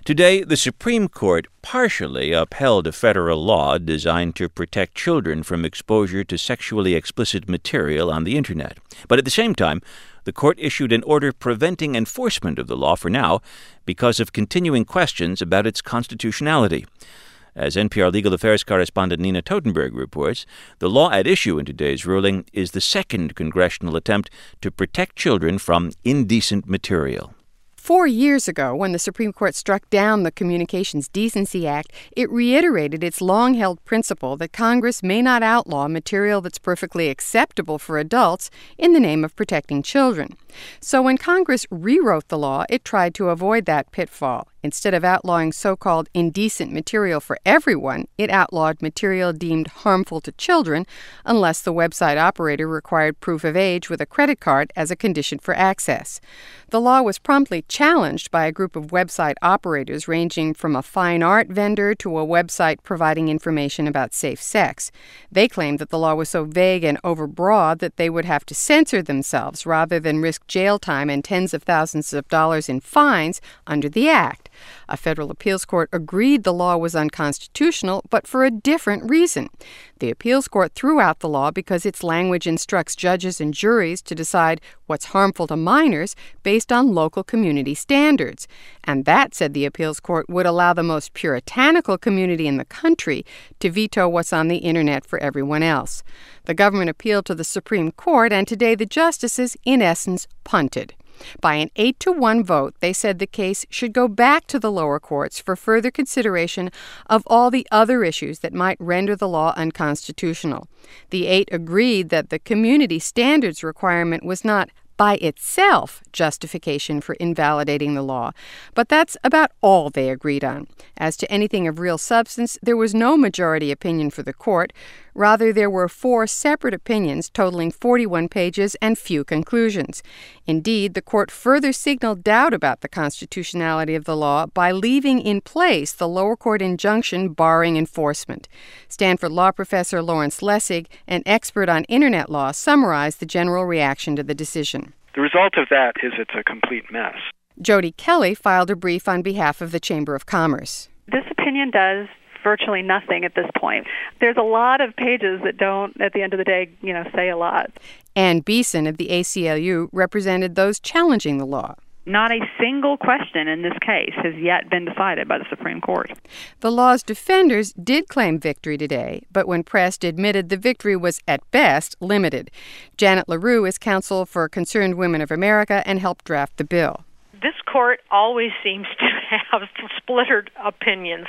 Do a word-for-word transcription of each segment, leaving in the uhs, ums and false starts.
Today, the Supreme Court partially upheld a federal law designed to protect children from exposure to sexually explicit material on the Internet. But at the same time, the court issued an order preventing enforcement of the law for now because of continuing questions about its constitutionality. As N P R legal affairs correspondent Nina Totenberg reports, the law at issue in today's ruling is the second congressional attempt to protect children from indecent material. Four years ago, when the Supreme Court struck down the Communications Decency Act, it reiterated its long-held principle that Congress may not outlaw material that's perfectly acceptable for adults in the name of protecting children. So when Congress rewrote the law, it tried to avoid that pitfall. Instead of outlawing so-called indecent material for everyone, it outlawed material deemed harmful to children unless the website operator required proof of age with a credit card as a condition for access. The law was promptly challenged by a group of website operators ranging from a fine art vendor to a website providing information about safe sex. They claimed that the law was so vague and overbroad that they would have to censor themselves rather than risk jail time and tens of thousands of dollars in fines under the Act. A federal appeals court agreed the law was unconstitutional, but for a different reason. The appeals court threw out the law because its language instructs judges and juries to decide what's harmful to minors based on local community standards. And that, said the appeals court, would allow the most puritanical community in the country to veto what's on the Internet for everyone else. The government appealed to the Supreme Court, and today the justices, in essence, punted. By an eight to one vote, they said the case should go back to the lower courts for further consideration of all the other issues that might render the law unconstitutional. The eight agreed that the community standards requirement was not by itself justification for invalidating the law, but that's about all they agreed on. As to anything of real substance, there was no majority opinion for the court. Rather, there were four separate opinions totaling forty-one pages and few conclusions. Indeed, the court further signaled doubt about the constitutionality of the law by leaving in place the lower court injunction barring enforcement. Stanford law professor Lawrence Lessig, an expert on Internet law, summarized the general reaction to the decision. The result of that is it's a complete mess. Jody Kelly filed a brief on behalf of the Chamber of Commerce. This opinion does virtually nothing at this point. There's a lot of pages that don't, at the end of the day, you know, say a lot. Ann Beeson of the A C L U represented those challenging the law. Not a single question in this case has yet been decided by the Supreme Court. The law's defenders did claim victory today, but when pressed, admitted the victory was, at best, limited. Janet LaRue is counsel for Concerned Women of America and helped draft the bill. This court always seems to have splintered opinions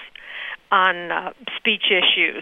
on uh, speech issues.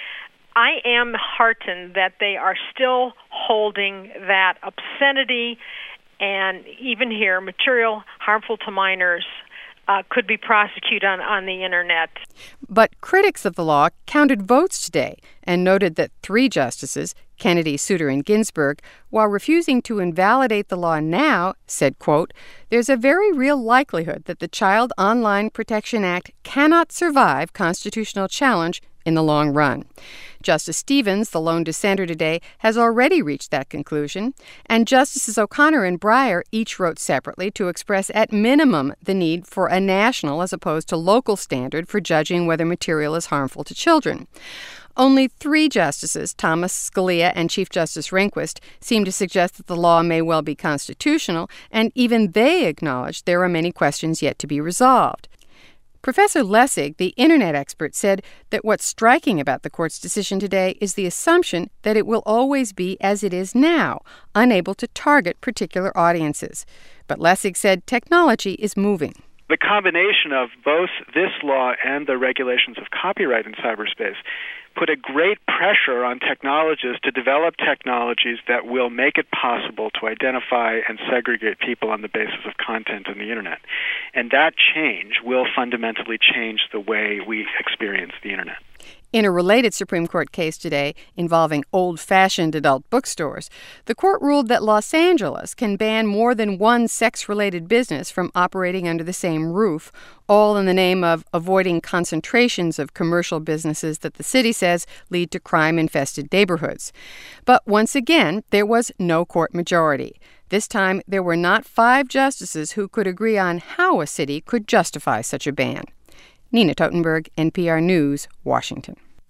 I am heartened that they are still holding that obscenity and even here, material harmful to minors uh, could be prosecuted on, on the Internet. But critics of the law counted votes today and noted that three justices, Kennedy, Souter, and Ginsburg, while refusing to invalidate the law now, said, quote, "There's a very real likelihood that the Child Online Protection Act cannot survive constitutional challenge in the long run." Justice Stevens, the lone dissenter today, has already reached that conclusion, and Justices O'Connor and Breyer each wrote separately to express at minimum the need for a national as opposed to local standard for judging whether material is harmful to children. Only three justices, Thomas, Scalia, and Chief Justice Rehnquist, seem to suggest that the law may well be constitutional, and even they acknowledge there are many questions yet to be resolved. Professor Lessig, the Internet expert, said that what's striking about the court's decision today is the assumption that it will always be as it is now, unable to target particular audiences. But Lessig said technology is moving. The combination of both this law and the regulations of copyright in cyberspace put a great pressure on technologists to develop technologies that will make it possible to identify and segregate people on the basis of content on the Internet. And that change will fundamentally change the way we experience the Internet. In a related Supreme Court case today involving old-fashioned adult bookstores, the court ruled that Los Angeles can ban more than one sex-related business from operating under the same roof, all in the name of avoiding concentrations of commercial businesses that the city says lead to crime-infested neighborhoods. But once again, there was no court majority. This time, there were not five justices who could agree on how a city could justify such a ban. Nina Totenberg, N P R News, Washington.